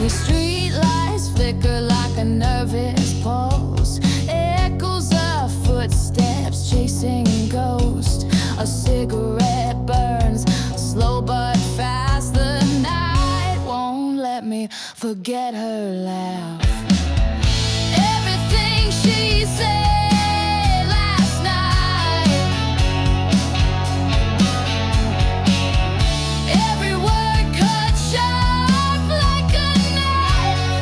Street lights flicker like a nervous pulse. Echoes of footsteps chasing ghosts. A cigarette burns slow but fast. The night won't let me forget her laugh. Everything she said last night, every word cut sharp like a knife.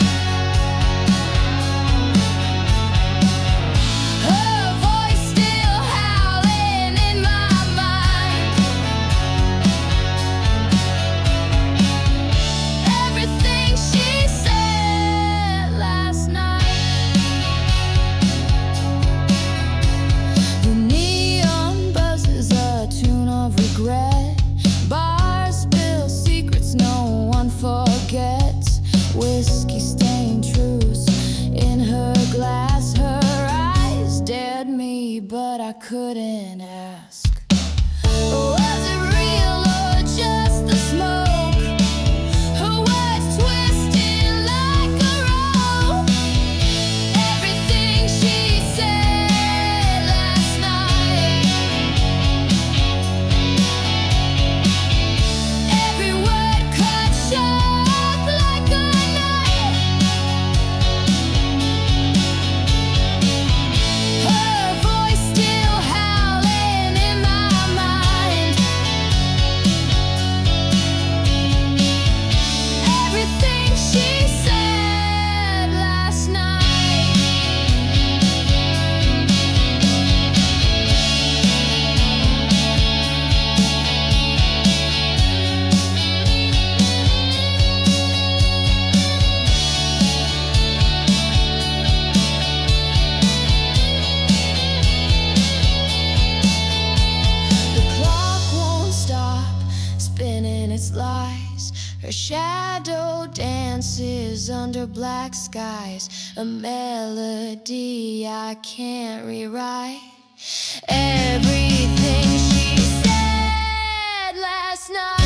Her voice still howling in my mind. Everything she said last night. The neon buzzes a tune of regret. Bars spill secrets no one forgets. Whiskey stained truths in her glass. Her eyes dared me, but I couldn't ask. Was it real or just the smoke? Her words twisted like a rope. Everything she said last night, every word cut sharp like a knife. Her voice still howling in my mind. Everything she said last night. The clock won't stop spinning its lies. Her shadow dances under black skies. A melody I can't rewrite. Everything she said last night.